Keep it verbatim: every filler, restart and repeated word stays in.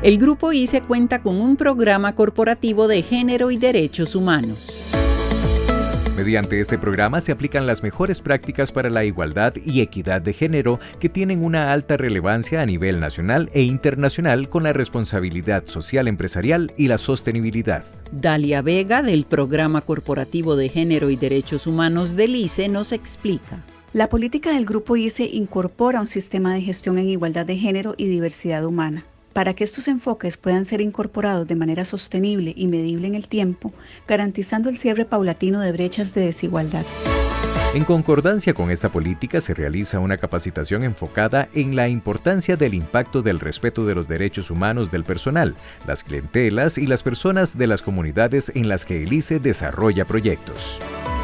El Grupo I C E cuenta con un programa corporativo de género y derechos humanos. Mediante este programa se aplican las mejores prácticas para la igualdad y equidad de género que tienen una alta relevancia a nivel nacional e internacional con la responsabilidad social empresarial y la sostenibilidad. Dalia Vega, del Programa Corporativo de Género y Derechos Humanos del I C E, nos explica. La política del Grupo I C E incorpora un sistema de gestión en igualdad de género y diversidad humana. Para que estos enfoques puedan ser incorporados de manera sostenible y medible en el tiempo, garantizando el cierre paulatino de brechas de desigualdad. En concordancia con esta política se realiza una capacitación enfocada en la importancia del impacto del respeto de los derechos humanos del personal, las clientelas y las personas de las comunidades en las que el I C E desarrolla proyectos.